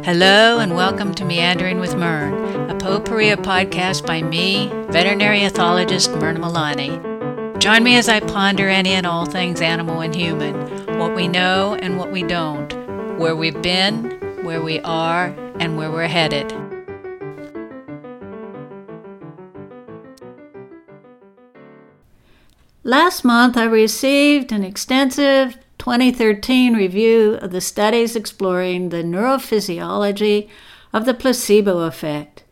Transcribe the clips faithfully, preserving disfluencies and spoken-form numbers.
Hello and welcome to Meandering with Mern, a potpourri podcast by me, veterinary ethologist Myrna Milani. Join me as I ponder any and all things animal and human, what we know and what we don't, where we've been, where we are, and where we're headed. Last month I received an extensive twenty thirteen review of the studies exploring the neurophysiology of the placebo effect.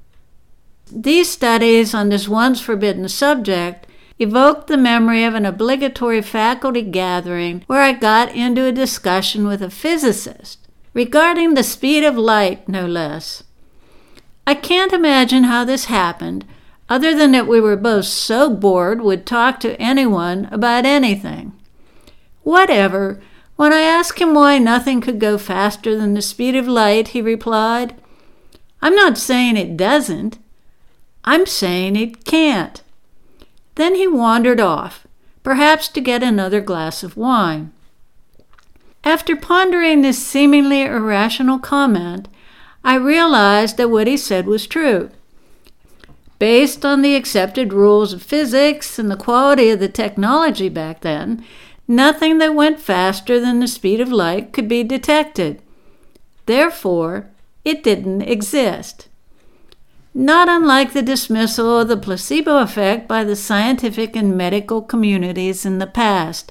These studies on this once forbidden subject evoked the memory of an obligatory faculty gathering where I got into a discussion with a physicist regarding the speed of light, no less. I can't imagine how this happened, other than that we were both so bored we'd talk to anyone about anything. Whatever. When I asked him why nothing could go faster than the speed of light, he replied, "I'm not saying it doesn't. I'm saying it can't." Then he wandered off, perhaps to get another glass of wine. After pondering this seemingly irrational comment, I realized that what he said was true. Based on the accepted rules of physics and the quality of the technology back then, nothing that went faster than the speed of light could be detected. Therefore, it didn't exist. Not unlike the dismissal of the placebo effect by the scientific and medical communities in the past.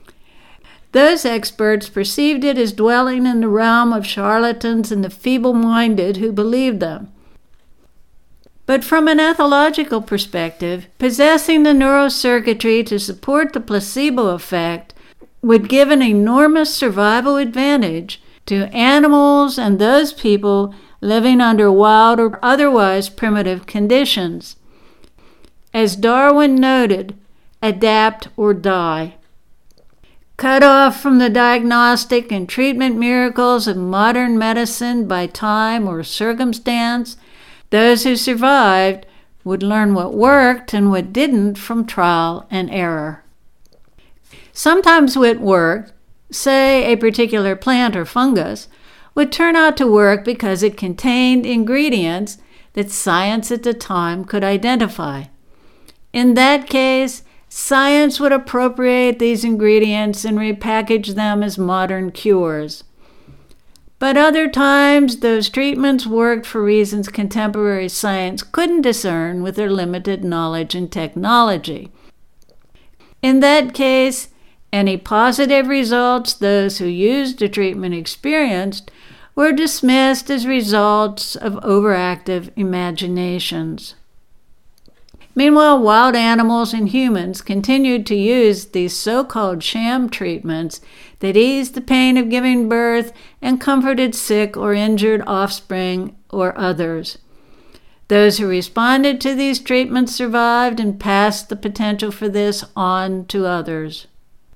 Those experts perceived it as dwelling in the realm of charlatans and the feeble-minded who believed them. But from an ethological perspective, possessing the neurocircuitry to support the placebo effect would give an enormous survival advantage to animals and those people living under wild or otherwise primitive conditions. As Darwin noted, adapt or die. Cut off from the diagnostic and treatment miracles of modern medicine by time or circumstance, those who survived would learn what worked and what didn't from trial and error. Sometimes what worked, say a particular plant or fungus, would turn out to work because it contained ingredients that science at the time could identify. In that case, science would appropriate these ingredients and repackage them as modern cures. But other times, those treatments worked for reasons contemporary science couldn't discern with their limited knowledge and technology. In that case, any positive results those who used the treatment experienced were dismissed as results of overactive imaginations. Meanwhile, wild animals and humans continued to use these so-called sham treatments that eased the pain of giving birth and comforted sick or injured offspring or others. Those who responded to these treatments survived and passed the potential for this on to others.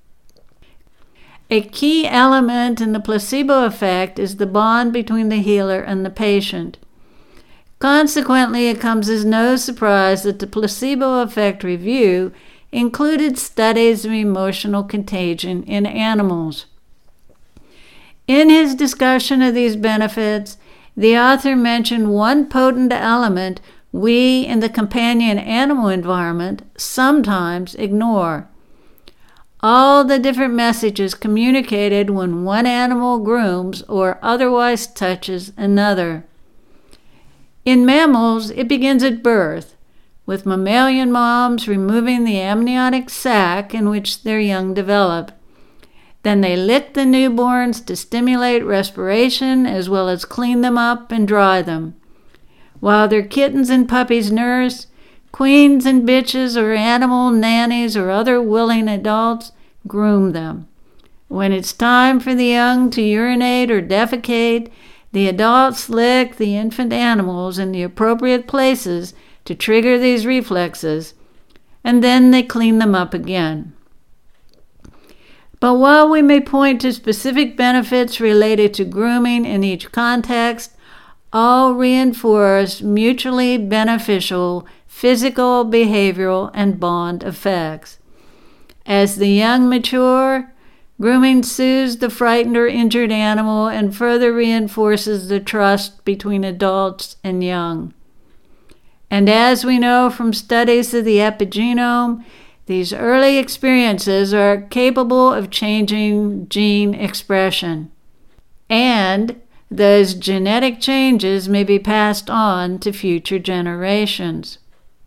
A key element in the placebo effect is the bond between the healer and the patient. Consequently, it comes as no surprise that the placebo effect review included studies of emotional contagion in animals. In his discussion of these benefits, the author mentioned one potent element we in the companion animal environment sometimes ignore. All the different messages communicated when one animal grooms or otherwise touches another. In mammals, it begins at birth, with mammalian moms removing the amniotic sac in which their young develop. Then they lick the newborns to stimulate respiration as well as clean them up and dry them. While their kittens and puppies nurse, queens and bitches or animal nannies or other willing adults groom them. When it's time for the young to urinate or defecate, the adults lick the infant animals in the appropriate places to trigger these reflexes, and then they clean them up again. But while we may point to specific benefits related to grooming in each context, all reinforce mutually beneficial physical, behavioral, and bond effects. As the young mature, Grooming soothes the frightened or injured animal and further reinforces the trust between adults and young. And as we know from studies of the epigenome, these early experiences are capable of changing gene expression. And those genetic changes may be passed on to future generations.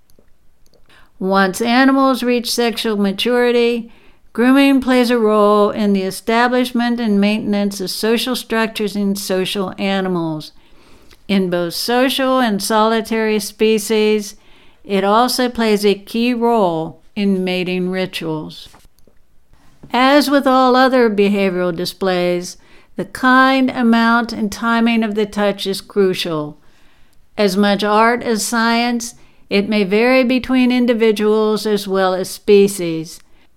Once animals reach sexual maturity, grooming plays a role in the establishment and maintenance of social structures in social animals. In both social and solitary species, it also plays a key role in mating rituals. As with all other behavioral displays, the kind, amount, and timing of the touch is crucial. As much art as science, it may vary between individuals as well as species.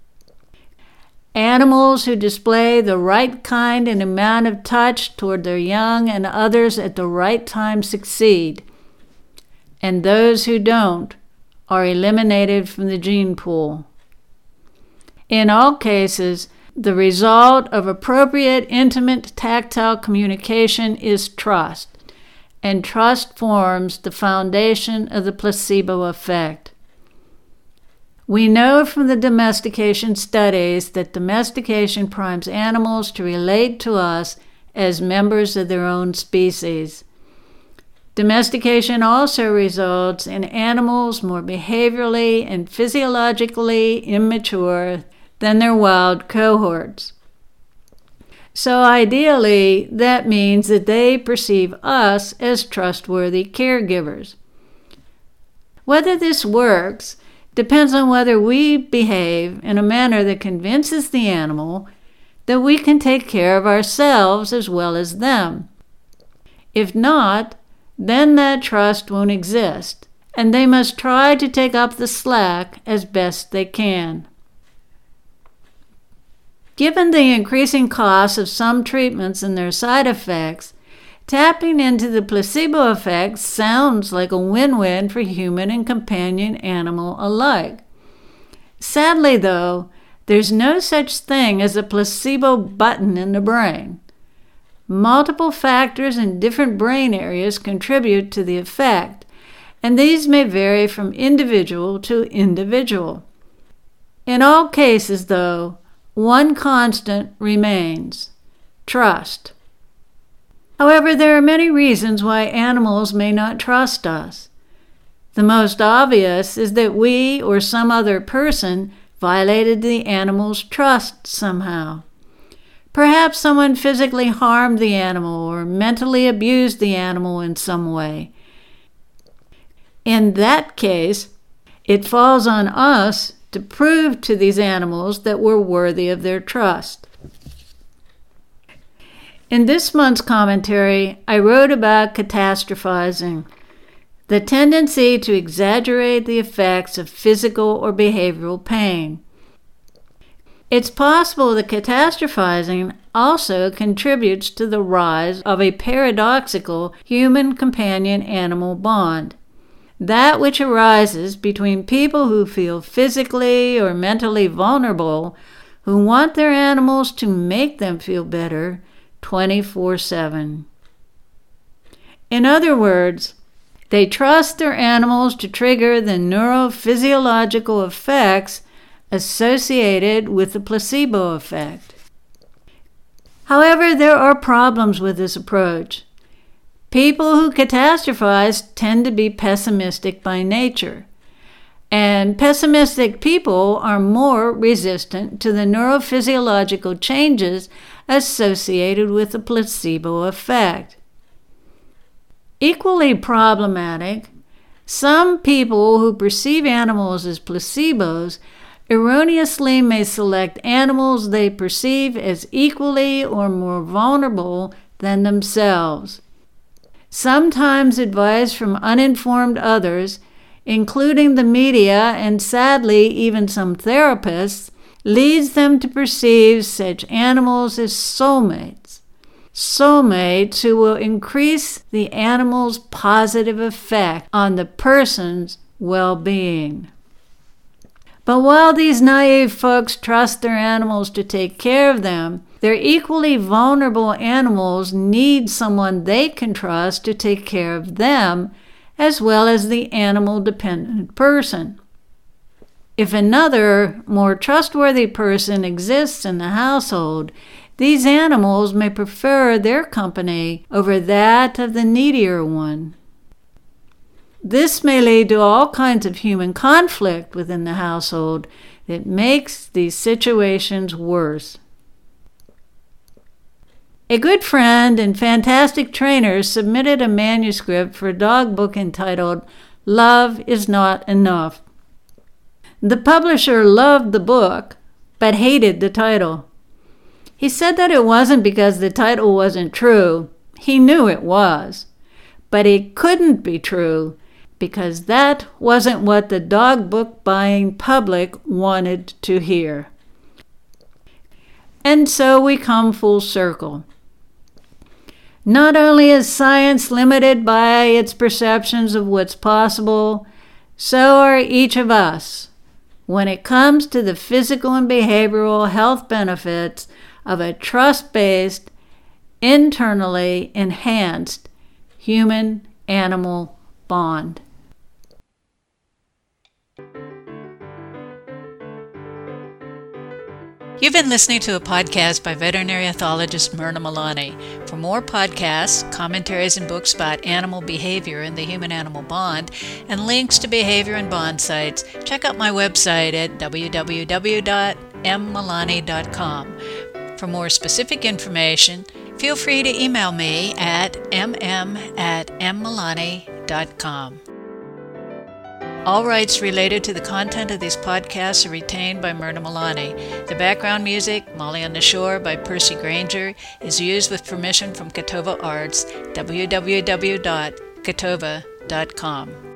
Animals who display the right kind and amount of touch toward their young and others at the right time succeed, and those who don't are eliminated from the gene pool. In all cases, the result of appropriate, intimate, tactile communication is trust, and trust forms the foundation of the placebo effect. We know from the domestication studies that domestication primes animals to relate to us as members of their own species. Domestication also results in animals more behaviorally and physiologically immature than their wild cohorts. So ideally, that means that they perceive us as trustworthy caregivers. Whether this works depends on whether we behave in a manner that convinces the animal that we can take care of ourselves as well as them. If not, then that trust won't exist, and they must try to take up the slack as best they can. Given the increasing costs of some treatments and their side effects, tapping into the placebo effect sounds like a win-win for human and companion animal alike. Sadly, though, there's no such thing as a placebo button in the brain. Multiple factors in different brain areas contribute to the effect, and these may vary from individual to individual. In all cases, though, one constant remains: trust. However, there are many reasons why animals may not trust us. The most obvious is that we or some other person violated the animal's trust somehow. Perhaps someone physically harmed the animal or mentally abused the animal in some way. In that case, it falls on us to prove to these animals that we're worthy of their trust. In this month's commentary, I wrote about catastrophizing, the tendency to exaggerate the effects of physical or behavioral pain. It's possible that catastrophizing also contributes to the rise of a paradoxical human-companion-animal bond, that which arises between people who feel physically or mentally vulnerable, who want their animals to make them feel better twenty-four seven. In other words, they trust their animals to trigger the neurophysiological effects associated with the placebo effect. However, there are problems with this approach. People who catastrophize tend to be pessimistic by nature, and pessimistic people are more resistant to the neurophysiological changes associated with the placebo effect. Equally problematic, some people who perceive animals as placebos erroneously may select animals they perceive as equally or more vulnerable than themselves. Sometimes advice from uninformed others, including the media and sadly even some therapists, leads them to perceive such animals as soulmates, soulmates who will increase the animal's positive effect on the person's well-being. But while these naive folks trust their animals to take care of them, their equally vulnerable animals need someone they can trust to take care of them, as well as the animal-dependent person. If another, more trustworthy person exists in the household, these animals may prefer their company over that of the needier one. This may lead to all kinds of human conflict within the household that makes these situations worse. A good friend and fantastic trainer submitted a manuscript for a dog book entitled Love is Not Enough. The publisher loved the book, but hated the title. He said that it wasn't because the title wasn't true. He knew it was. But it couldn't be true because that wasn't what the dog book buying public wanted to hear. And so we come full circle. Not only is science limited by its perceptions of what's possible, so are each of us when it comes to the physical and behavioral health benefits of a trust-based, internally enhanced human-animal bond. You've been listening to a podcast by veterinary ethologist Myrna Malani. For more podcasts, commentaries, and books about animal behavior and the human-animal bond, and links to behavior and bond sites, check out my website at w w w dot m malani dot com. For more specific information, feel free to email me at m m at m malani dot com. All rights related to the content of these podcasts are retained by Myrna Malani. The background music, Molly on the Shore by Percy Granger, is used with permission from Catova Arts, w w w dot catova dot com.